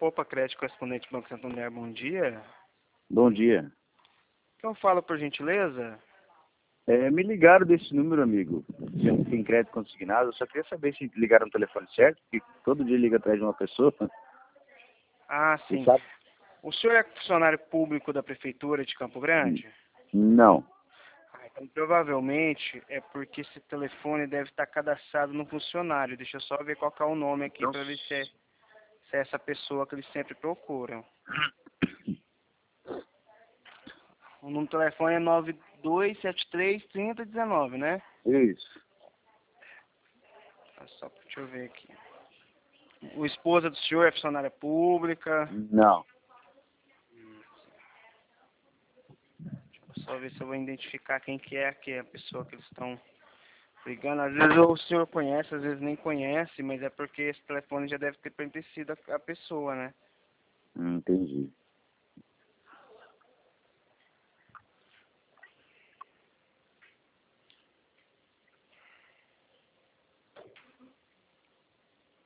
Poupa Crédito Correspondente Banco Santander, bom dia. Bom dia. Então fala por gentileza. Me ligaram desse número, amigo. Dizendo que tem crédito consignado. Eu só queria saber se ligaram no telefone certo, porque todo dia liga atrás de uma pessoa. Ah, Você sim. sabe? O senhor é funcionário público da Prefeitura de Campo Grande? Não. Então, provavelmente é porque esse telefone deve estar cadastrado no funcionário. Deixa eu só ver qual que é o nome aqui para ver se é essa pessoa que eles sempre procuram. O número do telefone é 92733019, né? Isso. Só deixa eu ver aqui. O esposa do senhor é funcionária pública. Não. Deixa eu só ver se eu vou identificar quem que é aqui, a pessoa que eles estão ligando. Às vezes o senhor conhece, às vezes nem conhece, mas é porque esse telefone já deve ter pertencido à pessoa, né? Entendi.